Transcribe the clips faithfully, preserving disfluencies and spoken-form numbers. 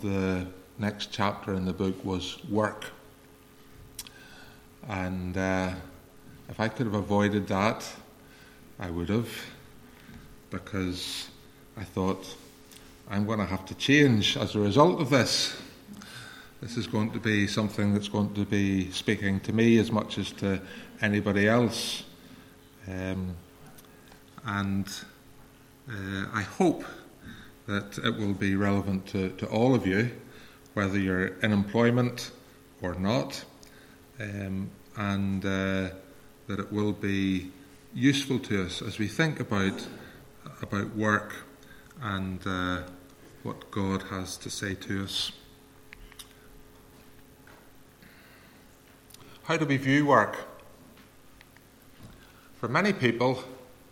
The next chapter in the book was work. And uh, if I could have avoided that, I would have, because I thought, I'm going to have to change as a result of this. This is going to be something that's going to be speaking to me as much as to anybody else. Um, and uh, I hope that it will be relevant to, to all of you, whether you're in employment or not, um, and uh, that it will be useful to us as we think about about work and uh, what God has to say to us. How do we view work? For many people,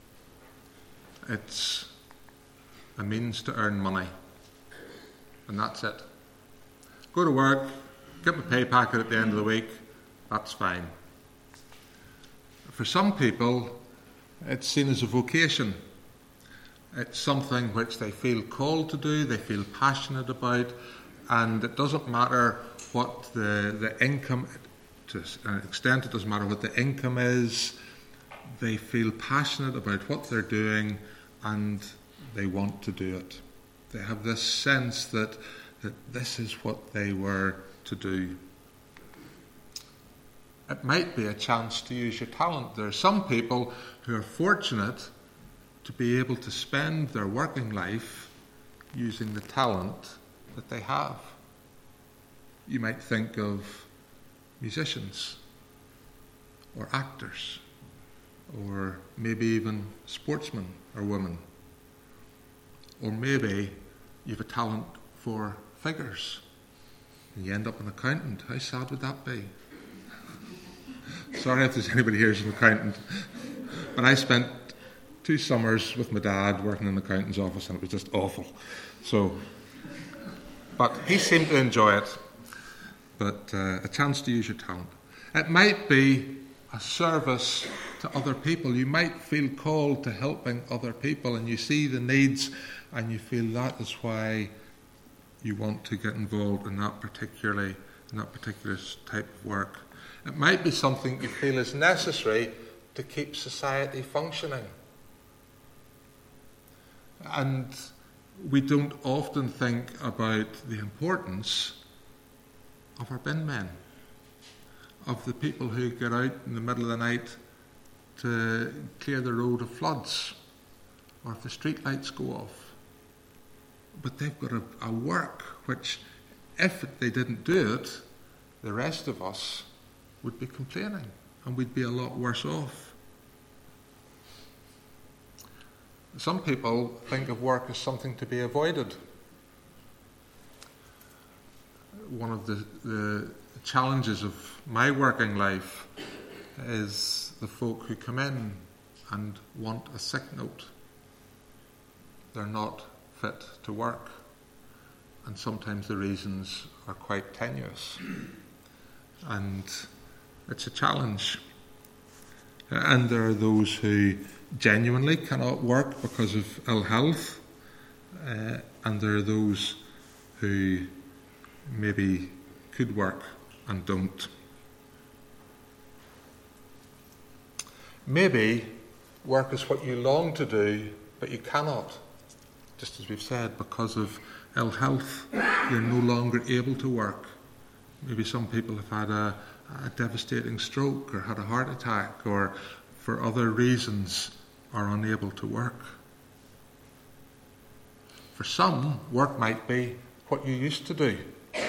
it's a means to earn money, and that's it. Go to work, get my pay packet at the end of the week, that's fine. For some people, it's seen as a vocation. It's something which they feel called to do, they feel passionate about, and it doesn't matter what the, the income, to an extent it doesn't matter what the income is, they feel passionate about what they're doing and they want to do it. They have this sense that, that this is what they were to do. It might be a chance to use your talent. There are some people who are fortunate to be able to spend their working life using the talent that they have. You might think of musicians or actors or maybe even sportsmen or women. Or maybe you have a talent for figures and you end up an accountant. How sad would that be? Sorry if there's anybody here who's an accountant. But I spent two summers with my dad working in the accountant's office and it was just awful. So, but he seemed to enjoy it. But uh, a chance to use your talent. It might be a service to other people. You might feel called to helping other people and you see the needs and you feel that is why you want to get involved in that particularly in that particular type of work. It might be something you feel is necessary to keep society functioning. And we don't often think about the importance of our bin men, of the people who get out in the middle of the night to clear the road of floods, or if the street lights go off. But they've got a, a work which, if they didn't do it, the rest of us would be complaining and we'd be a lot worse off. Some people think of work as something to be avoided. One of the, the challenges of my working life is the folk who come in and want a sick note. They're not fit to work, and sometimes the reasons are quite tenuous, and it's a challenge. And there are those who genuinely cannot work because of ill health, uh, and there are those who maybe could work and don't. Maybe work is what you long to do, but you cannot. Just as we've said, because of ill health, you're no longer able to work. Maybe some people have had a, a devastating stroke or had a heart attack or for other reasons are unable to work. For some, work might be what you used to do.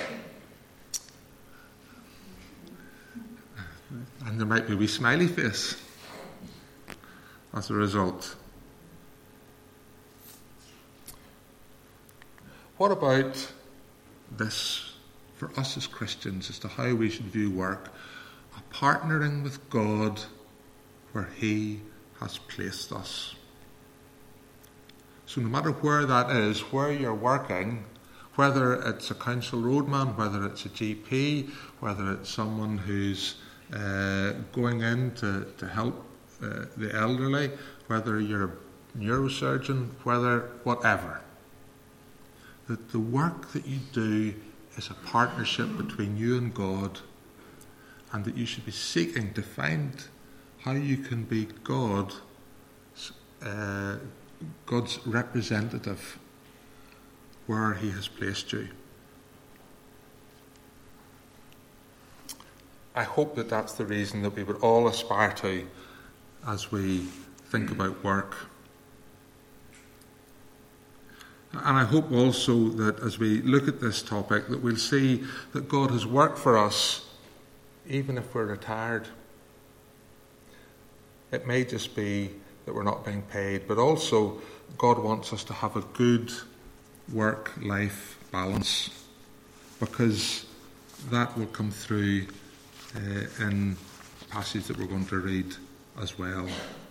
And there might be a wee smiley face as a result. What about this for us as Christians as to how we should view work? A partnering with God where He has placed us. So no matter where that is, where you're working, whether it's a council roadman, whether it's a G P, whether it's someone who's uh, going in to, to help uh, the elderly, whether you're a neurosurgeon, whether whatever. that the work that you do is a partnership between you and God, and that you should be seeking to find how you can be God, uh, God's representative where he has placed you. I hope that that's the reason that we would all aspire to as we think about work. And I hope also that as we look at this topic, that we'll see that God has worked for us even if we're retired. It may just be that we're not being paid, but also God wants us to have a good work-life balance, because that will come through uh, in the passage that we're going to read as well.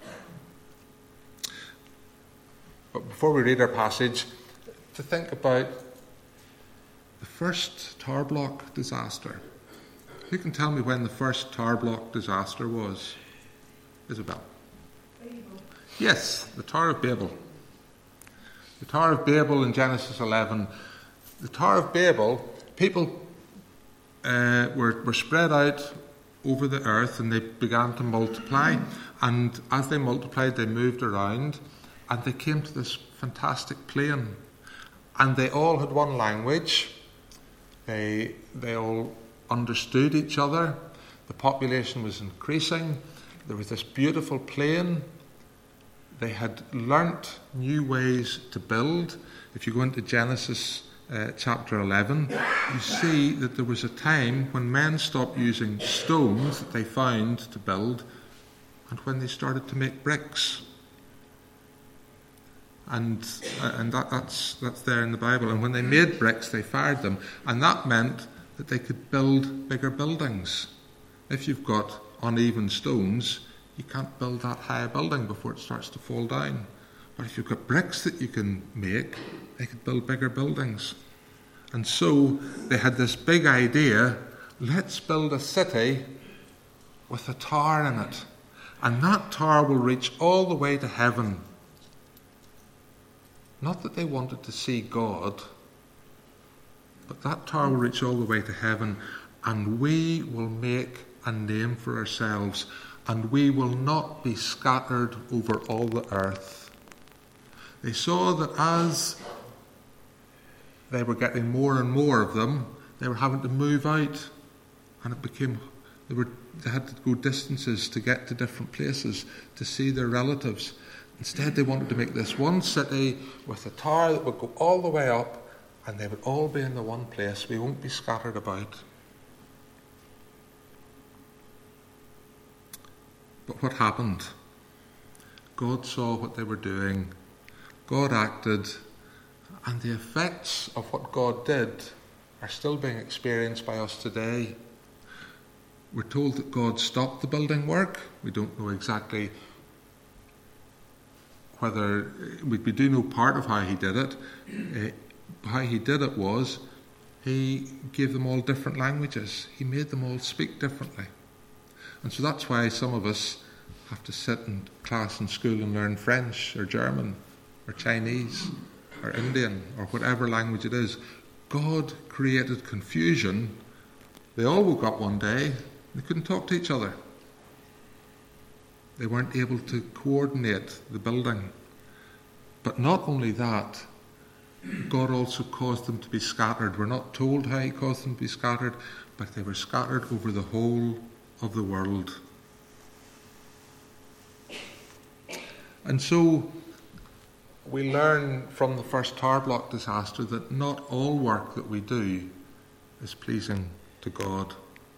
But before we read our passage, to think about the first tar block disaster. Who can tell me when the first tar block disaster was? Isabel? Babel. Yes, the Tower of Babel. The Tower of Babel in Genesis eleven. The Tower of Babel, people uh, were, were spread out over the earth, and they began to multiply. And as they multiplied, they moved around, and they came to this fantastic plain. And they all had one language. They, they all understood each other. The population was increasing. There was this beautiful plain. They had learnt new ways to build. If you go into Genesis uh, chapter eleven, you see that there was a time when men stopped using stones that they found to build, and when they started to make bricks. And uh, and that, that's that's there in the Bible. And when they made bricks, they fired them, and that meant that they could build bigger buildings. If you've got uneven stones, you can't build that high a building before it starts to fall down. But if you've got bricks that you can make, they could build bigger buildings. And so they had this big idea: let's build a city with a tower in it, and that tower will reach all the way to heaven. Not that they wanted to see God, but that tower will reach all the way to heaven, and we will make a name for ourselves, and we will not be scattered over all the earth. They saw that as they were getting more and more of them, they were having to move out, and it became they were they had to go distances to get to different places to see their relatives. Instead, they wanted to make this one city with a tower that would go all the way up, and they would all be in the one place. We won't be scattered about. But what happened? God saw what they were doing. God acted, and the effects of what God did are still being experienced by us today. We're told that God stopped the building work. We don't know exactly whether, we do know part of how he did it. Uh, how he did it was, he gave them all different languages. He made them all speak differently. And so that's why some of us have to sit in class in school and learn French or German or Chinese or Indian or whatever language it is. God created confusion. They all woke up one day, they couldn't talk to each other. They weren't able to coordinate the building. But not only that, God also caused them to be scattered. We're not told how he caused them to be scattered, but they were scattered over the whole of the world. And so we learn from the first tower block disaster that not all work that we do is pleasing to God.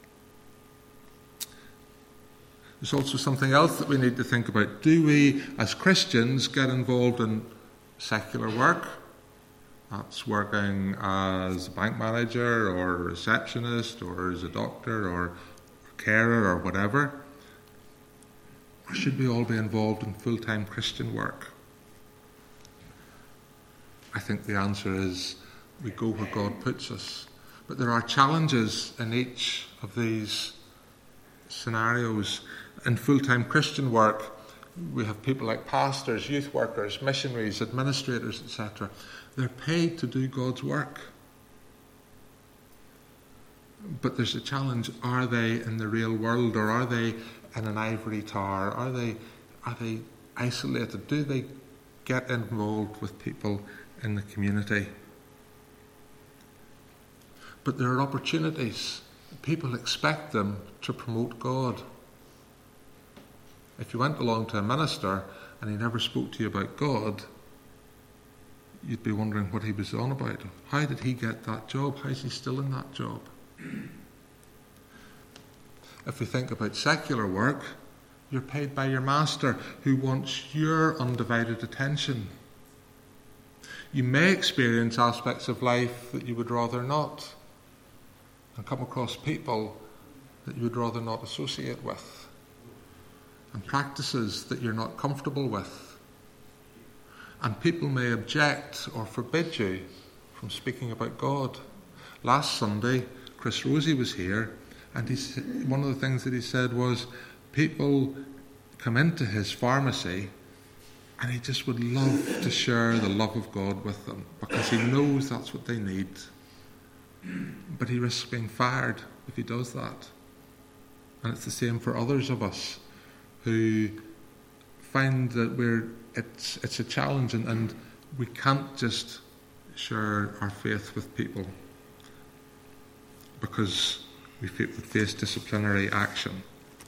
There's also something else that we need to think about. Do we, as Christians, get involved in secular work? That's working as a bank manager or a receptionist or as a doctor or a carer or whatever. Or should we all be involved in full-time Christian work? I think the answer is we go where God puts us. But there are challenges in each of these scenarios. In full-time Christian work, we have people like pastors, youth workers, missionaries, administrators, et cetera. They're paid to do God's work. But there's a challenge. Are they in the real world, or are they in an ivory tower? Are they, are they isolated? Do they get involved with people in the community? But there are opportunities. People expect them to promote God. If you went along to a minister and he never spoke to you about God, you'd be wondering what he was on about. How did he get that job? How is he still in that job? If we think about secular work, you're paid by your master, who wants your undivided attention. You may experience aspects of life that you would rather not, and come across people that you would rather not associate with, and practices that you're not comfortable with. And people may object or forbid you from speaking about God. Last Sunday, Chris Rosie was here, and he, one of the things that he said was, people come into his pharmacy and he just would love to share the love of God with them, because he knows that's what they need. But he risks being fired if he does that. And it's the same for others of us who find that we're it's it's a challenge, and, and we can't just share our faith with people because we face disciplinary action.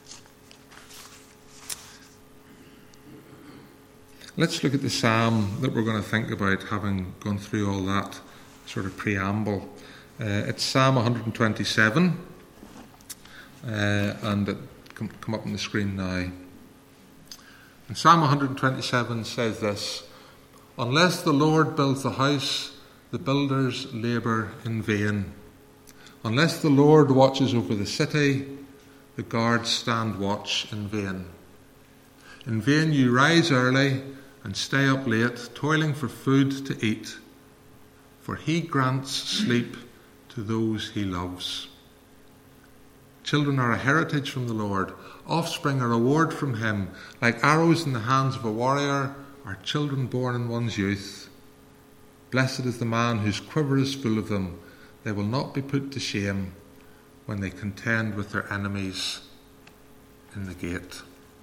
Let's look at the psalm that we're going to think about, having gone through all that sort of preamble. Uh, it's Psalm one twenty-seven, uh, and it come, come up on the screen now. And Psalm one twenty-seven says this: "Unless the Lord builds the house, the builders labour in vain. Unless the Lord watches over the city, the guards stand watch in vain. In vain you rise early and stay up late, toiling for food to eat, for he grants sleep to those he loves. Children are a heritage from the Lord, offspring a reward from him. Like arrows in the hands of a warrior are children born in one's youth. Blessed is the man whose quiver is full of them. They will not be put to shame when they contend with their enemies in the gate."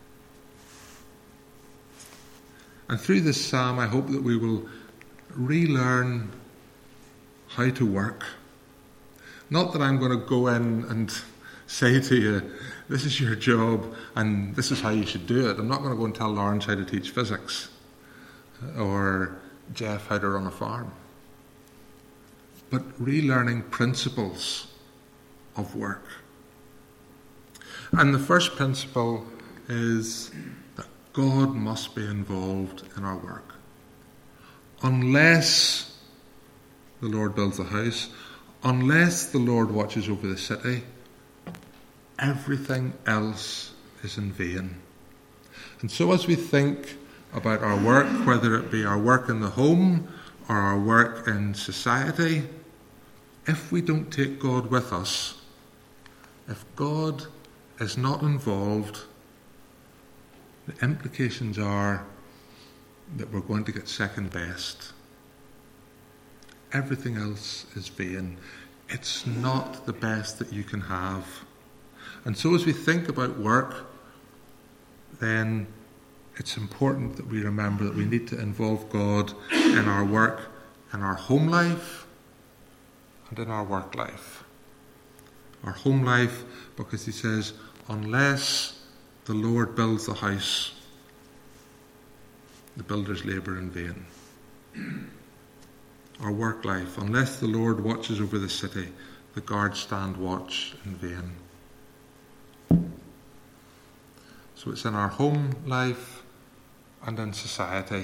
And through this psalm, I hope that we will relearn how to work. Not that I'm going to go in and say to you, this is your job and this is how you should do it. I'm not going to go and tell Lawrence how to teach physics or Jeff how to run a farm. But relearning principles of work. And the first principle is that God must be involved in our work. Unless the Lord builds a house, unless the Lord watches over the city, everything else is in vain. And so as we think about our work, whether it be our work in the home or our work in society, if we don't take God with us, if God is not involved, the implications are that we're going to get second best. Everything else is vain. It's not the best that you can have. And so as we think about work, then it's important that we remember that we need to involve God in our work, in our home life, and in our work life. Our home life, because he says, unless the Lord builds the house, the builders labour in vain. Our work life, unless the Lord watches over the city, the guards stand watch in vain. So it's in our home life and in society.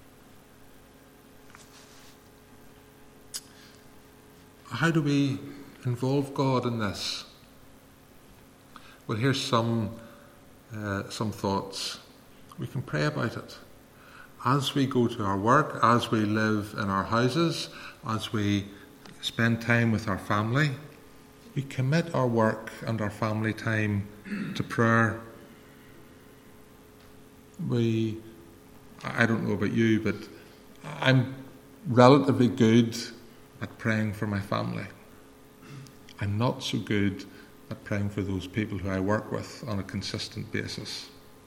How do we involve God in this? Well, here's some uh, some thoughts. We can pray about it. As we go to our work, as we live in our houses, as we spend time with our family, we commit our work and our family time to prayer. We, I don't know about you, but I'm relatively good at praying for my family. I'm not so good at praying for those people who I work with on a consistent basis.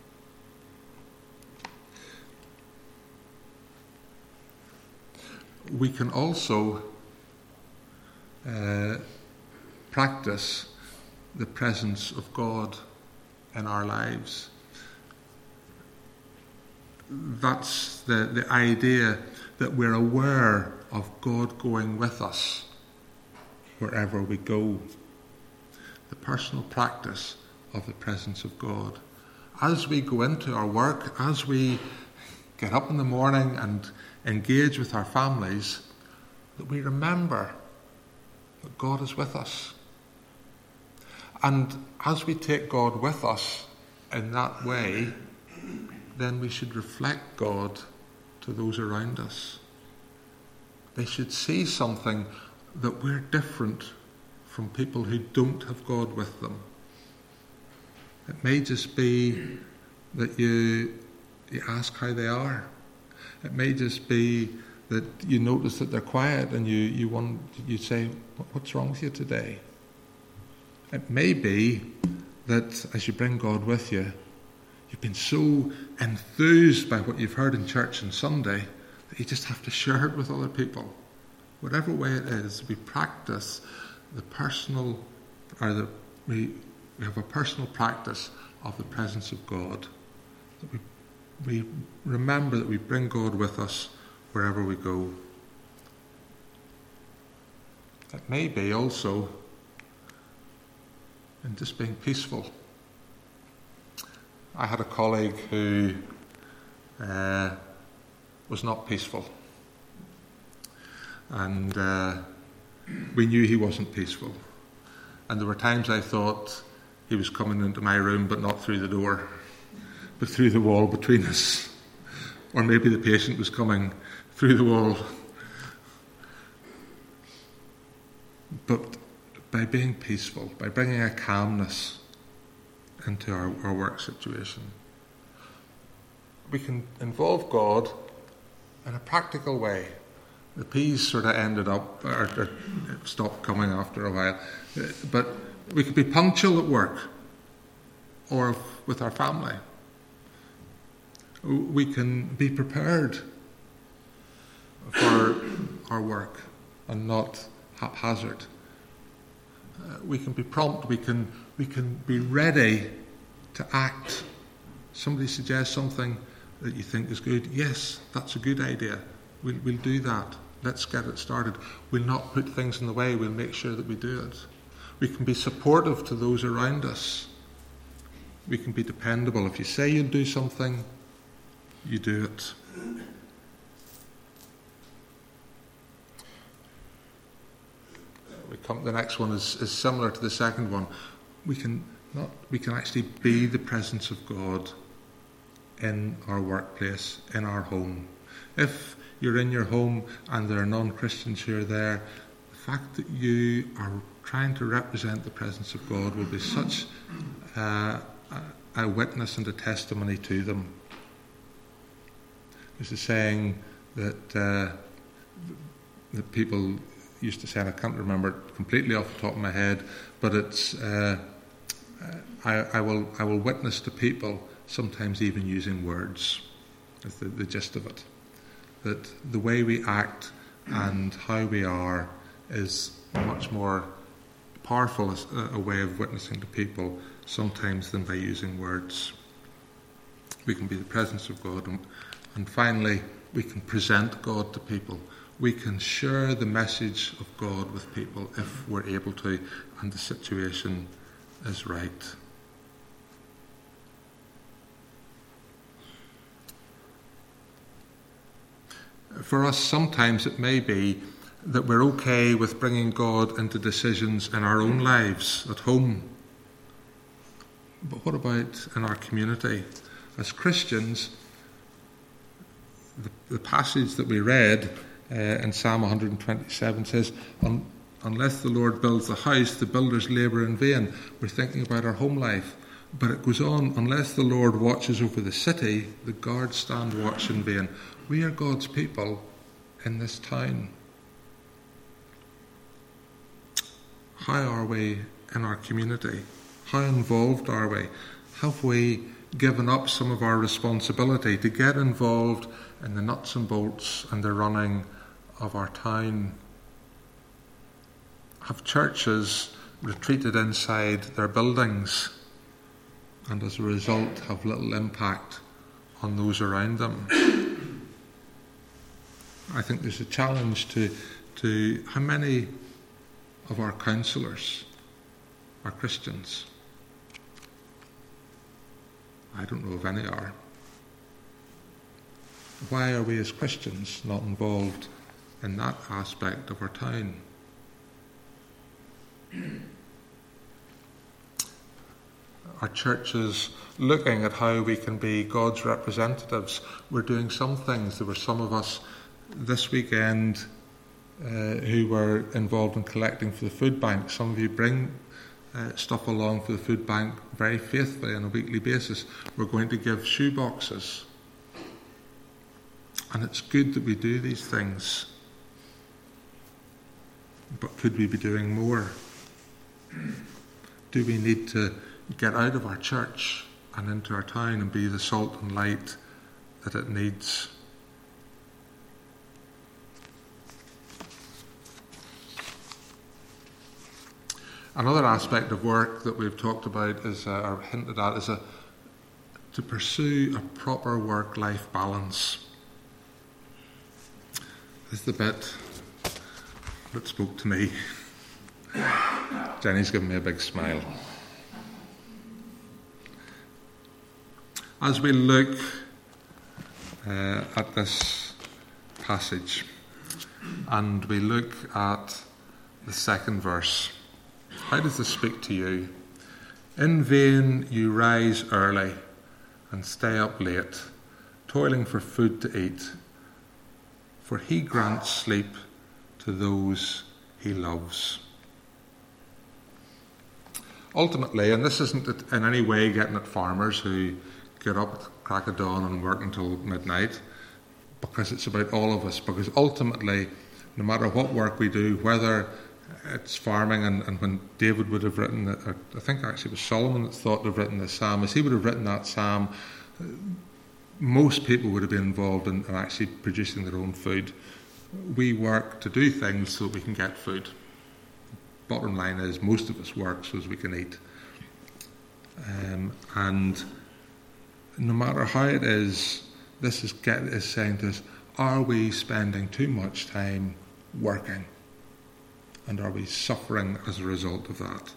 We can also uh, practice the presence of God in our lives. That's the, the idea that we're aware of God going with us wherever we go. The personal practice of the presence of God. As we go into our work, as we get up in the morning and engage with our families, that we remember that God is with us. And as we take God with us in that way, then we should reflect God to those around us. They should see something that we're different from people who don't have God with them. It may just be that you, you ask how they are. It may just be that you notice that they're quiet and you, you, want, you say, what's wrong with you today? It may be that as you bring God with you, you've been so enthused by what you've heard in church on Sunday that you just have to share it with other people. Whatever way it is, we practice the personal, or the, we, we have a personal practice of the presence of God. That we, we remember that we bring God with us wherever we go. It may be also in just being peaceful. I had a colleague who uh, was not peaceful. And uh, we knew he wasn't peaceful. And there were times I thought he was coming into my room, but not through the door, but through the wall between us. Or maybe the patient was coming through the wall. But by being peaceful, by bringing a calmness into our, our work situation, we can involve God in a practical way. The peas sort of ended up, or, or stopped coming after a while. But we could be punctual at work or with our family. We can be prepared for our work and not haphazard. Uh, we can be prompt. We can we can be ready to act. Somebody suggests something that you think is good. Yes, that's a good idea. We'll, we'll do that. Let's get it started. We'll not put things in the way. We'll make sure that we do it. We can be supportive to those around us. We can be dependable. If you say you'll do something, you do it. We come. The next one is, is similar to the second one. We can not. We can actually be the presence of God in our workplace, in our home. If you're in your home and there are non-Christians who are there, the fact that you are trying to represent the presence of God will be such uh, a witness and a testimony to them. There's a saying that uh, that people used to say, and I can't remember it completely off the top of my head, but it's uh, I, I will I will witness to people, sometimes even using words. That's the, the gist of it. That the way we act and how we are is much more powerful as a, a way of witnessing to people sometimes than by using words. We can be the presence of God, and, and finally we can present God to people. We can share the message of God with people if we're able to and the situation is right. For us, sometimes it may be that we're okay with bringing God into decisions in our own lives at home. But what about in our community? As Christians, the, the passage that we read uh, in Psalm one twenty-seven says, Un, unless the Lord builds the house, the builders labour in vain. We're thinking about our home life. But it goes on, unless the Lord watches over the city, the guards stand watch in vain. We are God's people in this town? How are we in our community? How involved are we? Have we given up some of our responsibility to get involved in the nuts and bolts and the running of our town? Have churches retreated inside their buildings and as a result have little impact on those around them? I think there's a challenge to, to how many of our counsellors are Christians. I don't know if any are. Why are we as Christians not involved in that aspect of our town? Our churches looking at how we can be God's representatives. We're doing some things. There were some of us this weekend uh, who were involved in collecting for the food bank. Some of you bring uh, stuff along for the food bank very faithfully on a weekly basis. We're going to give shoe boxes. And it's good that we do these things. But could we be doing more? Do we need to get out of our church and into our town and be the salt and light that it needs? Another aspect of work that we've talked about is, uh, or hinted at, is a, to pursue a proper work-life balance. This is the bit that spoke to me. Jenny's given me a big smile. As we look uh, at this passage and we look at the second verse, how does this speak to you? In vain you rise early and stay up late, toiling for food to eat, for he grants sleep to those he loves. Ultimately, and this isn't in any way getting at farmers who get up at the crack of dawn and work until midnight, because it's about all of us, because ultimately, no matter what work we do, whether it's farming, and, and when David would have written, or I think actually it was Solomon that thought to have written the psalm, as he would have written that psalm, most people would have been involved in, in actually producing their own food. We work to do things so that we can get food. Bottom line is, most of us work so as we can eat. Um, and no matter how it is, this is, get, is saying to us, are we spending too much time working? And are we suffering as a result of that?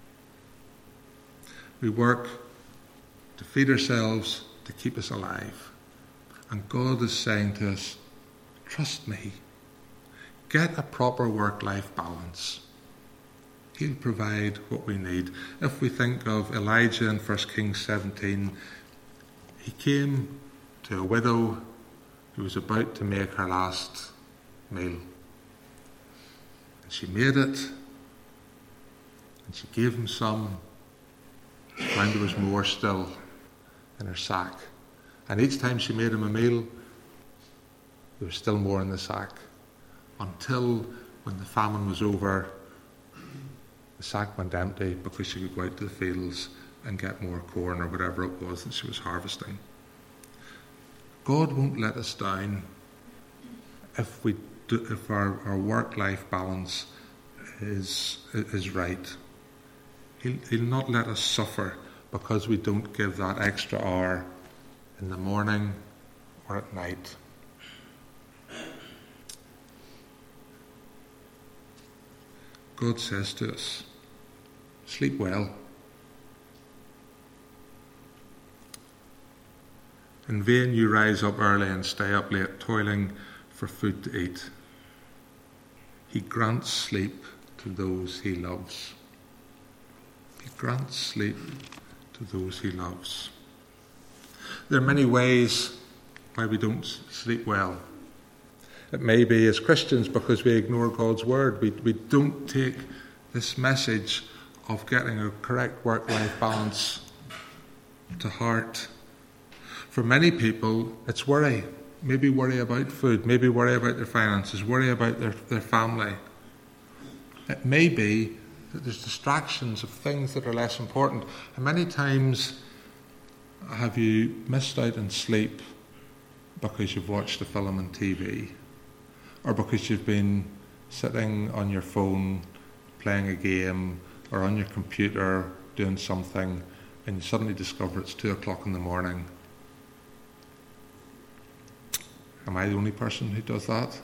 We work to feed ourselves, to keep us alive. And God is saying to us, trust me. Get a proper work-life balance. He'll provide what we need. If we think of Elijah in First Kings seventeen, he came to a widow who was about to make her last meal. And she made it, and she gave him some, and there was more still in her sack. And each time she made him a meal, there was still more in the sack. Until when the famine was over, the sack went empty because she could go out to the fields and get more corn or whatever it was that she was harvesting. God won't let us down if we do, if our, our work-life balance is is right. He'll, he'll not let us suffer because we don't give that extra hour in the morning or at night. God says to us, sleep well. In vain you rise up early and stay up late, toiling for food to eat. He grants sleep to those he loves. He grants sleep to those he loves. There are many ways why we don't sleep well. It may be as Christians because we ignore God's word. We, we don't take this message of getting a correct work-life balance to heart. For many people, it's worry. maybe worry about food, maybe worry about their finances, worry about their, their family. It may be that there's distractions of things that are less important. And many times have you missed out on sleep because you've watched a film on T V, or because you've been sitting on your phone playing a game, or on your computer doing something, and you suddenly discover it's two o'clock in the morning. Am I the only person who does that?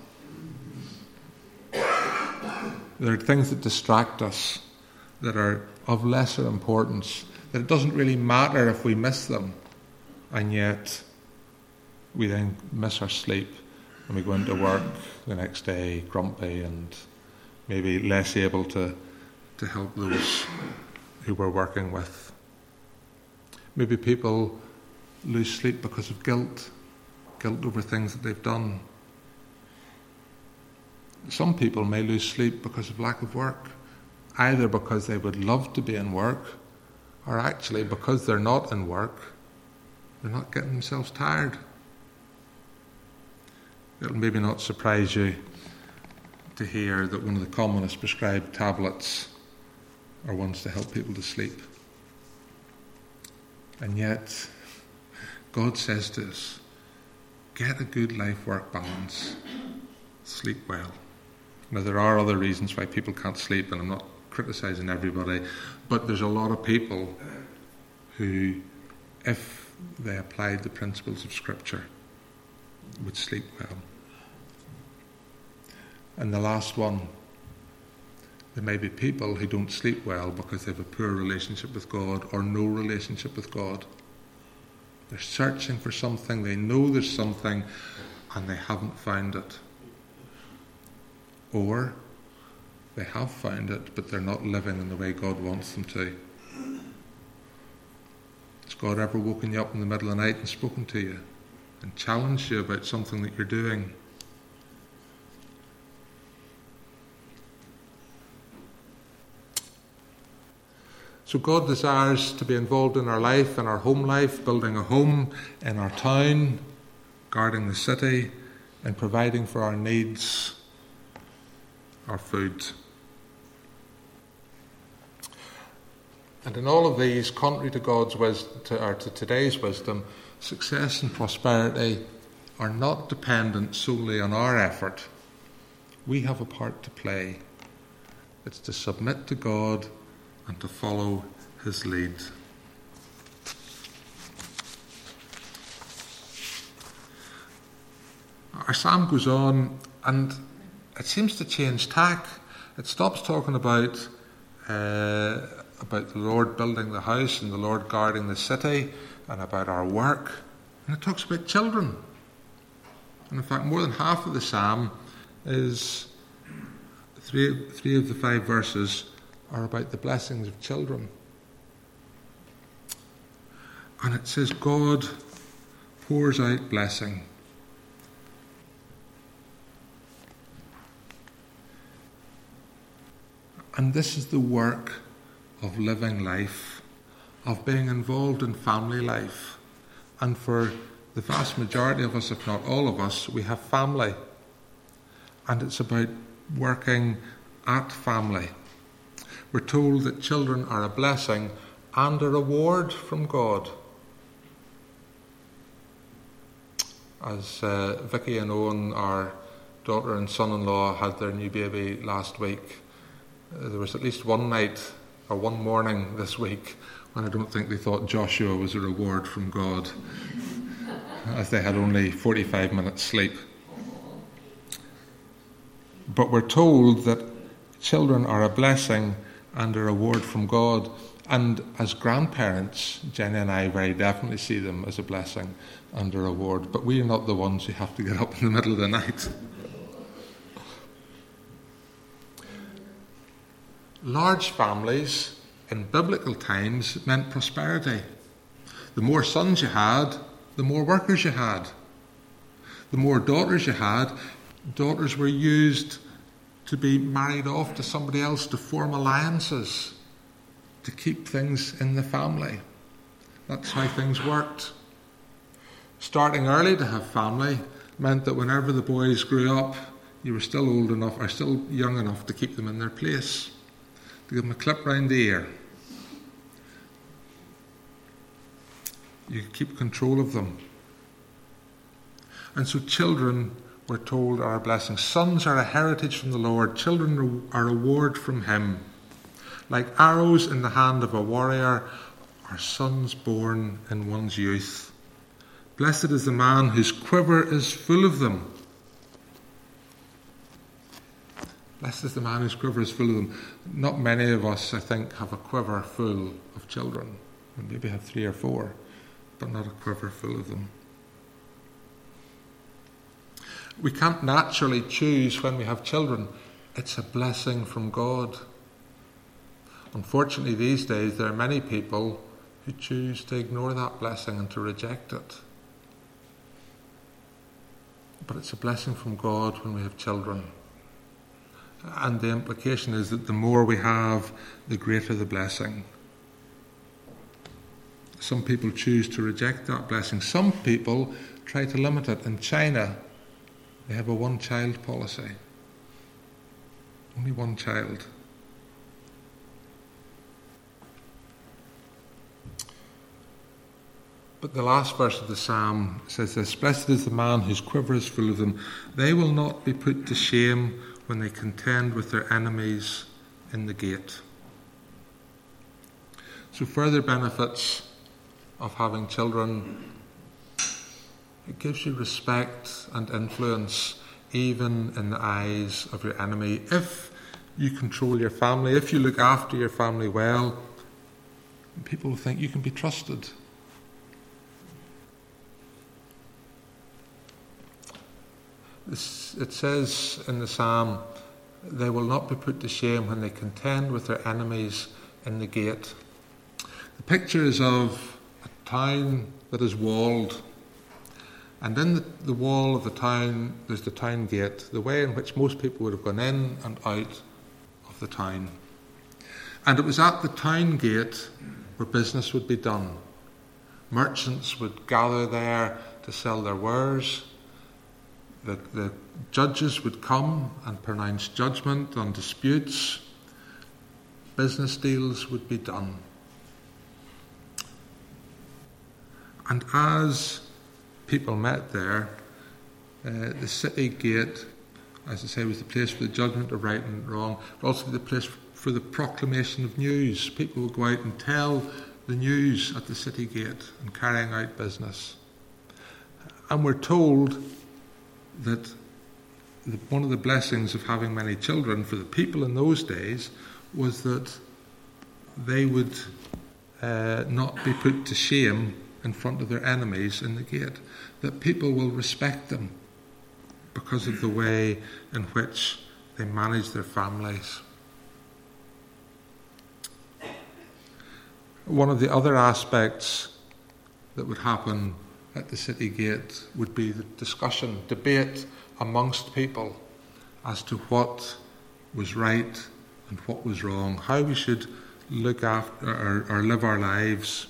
There are things that distract us that are of lesser importance, that it doesn't really matter if we miss them, and yet we then miss our sleep and we go into work the next day grumpy and maybe less able to, to help those who we're working with. Maybe people lose sleep because of guilt, guilt over things that they've done. Some people may lose sleep because of lack of work, either because they would love to be in work, or actually because they're not in work, they're not getting themselves tired. It'll maybe not surprise you to hear that one of the commonest prescribed tablets are ones to help people to sleep. And yet, God says to us, get a good life-work balance. Sleep well. Now, there are other reasons why people can't sleep, and I'm not criticising everybody, but there's a lot of people who, if they applied the principles of Scripture, would sleep well. And the last one, there may be people who don't sleep well because they have a poor relationship with God or no relationship with God. They're searching for something, they know there's something, and they haven't found it. Or they have found it, but they're not living in the way God wants them to. Has God ever woken you up in the middle of the night and spoken to you and challenged you about something that you're doing? So God desires to be involved in our life, in our home life, building a home in our town, guarding the city, and providing for our needs, our food. And in all of these, contrary to God's wisdom, to, or to today's wisdom, success and prosperity are not dependent solely on our effort. We have a part to play. It's to submit to God and to follow his lead. Our psalm goes on, and it seems to change tack. It stops talking about uh, about the Lord building the house and the Lord guarding the city and about our work, and it talks about children. And in fact, more than half of the psalm is three three of the five verses are about the blessings of children. And it says God pours out blessing. And this is the work of living life, of being involved in family life. And for the vast majority of us, if not all of us, we have family. And it's about working at family. We're told that children are a blessing and a reward from God. As uh, Vicky and Owen, our daughter and son-in-law, had their new baby last week, uh, there was at least one night or one morning this week when I don't think they thought Joshua was a reward from God, as they had only forty-five minutes sleep. But we're told that children are a blessing and a reward from God. And as grandparents, Jenny and I very definitely see them as a blessing and a reward. But we are not the ones who have to get up in the middle of the night. Large families in biblical times meant prosperity. The more sons you had, the more workers you had. The more daughters you had, daughters were used to be married off to somebody else, to form alliances, to keep things in the family. That's how things worked. Starting early to have family meant that whenever the boys grew up, you were still old enough, or still young enough to keep them in their place, to give them a clip round the ear. You could keep control of them. And so children, we're told, are a blessing. Sons are a heritage from the Lord. Children are a reward from him. Like arrows in the hand of a warrior are sons born in one's youth. Blessed is the man whose quiver is full of them. Blessed is the man whose quiver is full of them. Not many of us, I think, have a quiver full of children. We maybe have three or four, but not a quiver full of them. We can't naturally choose when we have children. It's a blessing from God. Unfortunately, these days, there are many people who choose to ignore that blessing and to reject it. But it's a blessing from God when we have children. And the implication is that the more we have, the greater the blessing. Some people choose to reject that blessing. Some people try to limit it. In China, they have a one-child policy. Only one child. But the last verse of the psalm says this: Blessed is the man whose quiver is full of them. They will not be put to shame when they contend with their enemies in the gate. So further benefits of having children: it gives you respect and influence even in the eyes of your enemy. If you control your family, if you look after your family well, people will think you can be trusted. It says in the psalm, they will not be put to shame when they contend with their enemies in the gate. The picture is of a town that is walled. And in the, the wall of the town, there's the town gate, the way in which most people would have gone in and out of the town. And it was at the town gate where business would be done. Merchants would gather there to sell their wares. The, the judges would come and pronounce judgment on disputes. Business deals would be done. And as people met there, uh, the city gate, as I say, was the place for the judgment of right and wrong, but also the place for the proclamation of news. People would go out and tell the news at the city gate and carrying out business. And we're told that the, one of the blessings of having many children for the people in those days was that they would uh, not be put to shame in front of their enemies in the gate, that people will respect them because of the way in which they manage their families. One of the other aspects that would happen at the city gate would be the discussion, debate amongst people as to what was right and what was wrong, how we should look after or, or live our lives.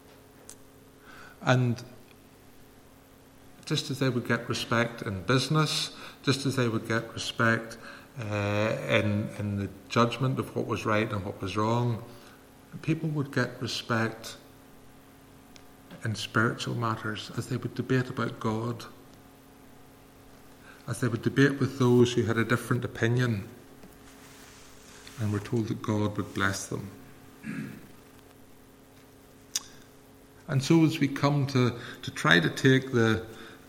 And just as they would get respect in business, just as they would get respect uh, in, in the judgment of what was right and what was wrong, people would get respect in spiritual matters as they would debate about God, as they would debate with those who had a different opinion, and were told that God would bless them. And so as we come to, to try to take the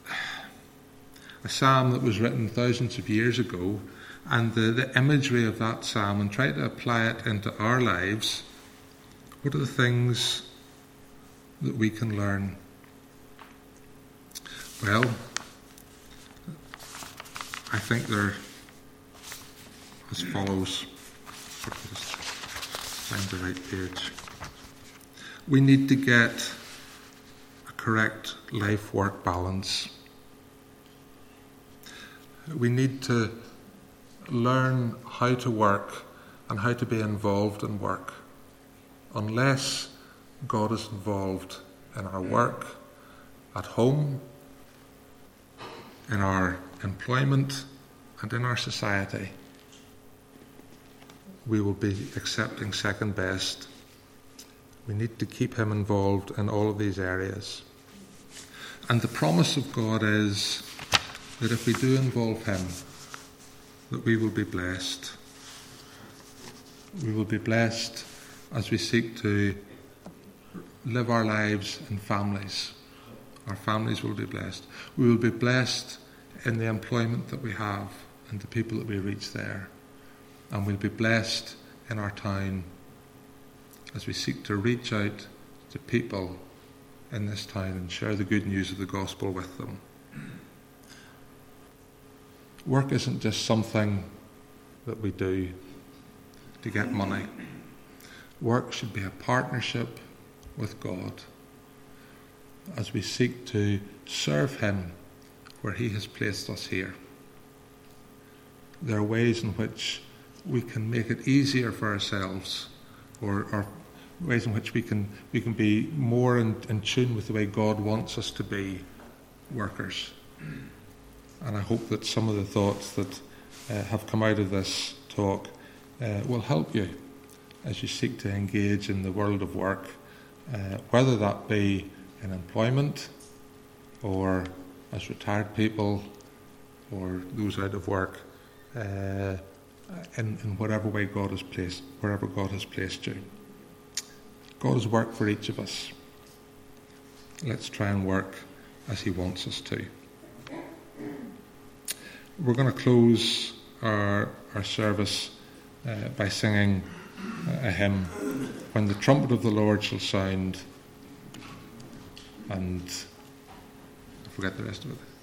a psalm that was written thousands of years ago and the, the imagery of that psalm and try to apply it into our lives, what are the things that we can learn? Well, I think they're as follows. Just find the right page. We need to get a correct life-work balance. We need to learn how to work and how to be involved in work. Unless God is involved in our work, at home, in our employment and in our society, we will be accepting second best. We need to keep him involved in all of these areas. And the promise of God is that if we do involve him, that we will be blessed. We will be blessed as we seek to live our lives in families. Our families will be blessed. We will be blessed in the employment that we have and the people that we reach there. And we'll be blessed in our town as we seek to reach out to people in this town and share the good news of the gospel with them. Work isn't just something that we do to get money. Work should be a partnership with God as we seek to serve him where he has placed us here. There are ways in which we can make it easier for ourselves, or, or ways in which we can we can be more in, in tune with the way God wants us to be workers. And I hope that some of the thoughts that uh, have come out of this talk uh, will help you as you seek to engage in the world of work, uh, whether that be in employment or as retired people or those out of work, uh, in, in whatever way God has placed, wherever God has placed you. God has worked for each of us. Let's try and work as he wants us to. We're going to close our, our service uh, by singing a hymn, When the Trumpet of the Lord Shall Sound, and I forget the rest of it.